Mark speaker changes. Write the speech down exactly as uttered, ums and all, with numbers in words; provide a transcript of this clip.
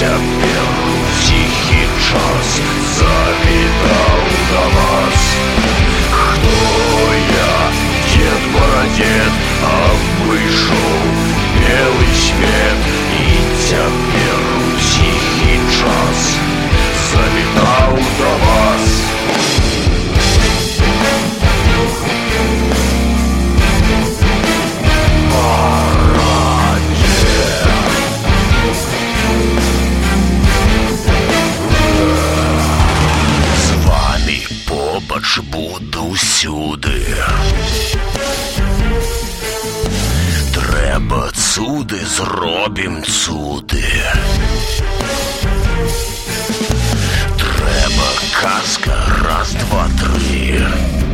Speaker 1: цяпер ціхі час завітаў да вас. Хто я, дзед Барадзед, абышоў белы свет, і цяпер ціхі час завітаў да вас. Побач буду ўсюды. Трэба цуды, зробім цуды. Трэба казка, раз, два, тры.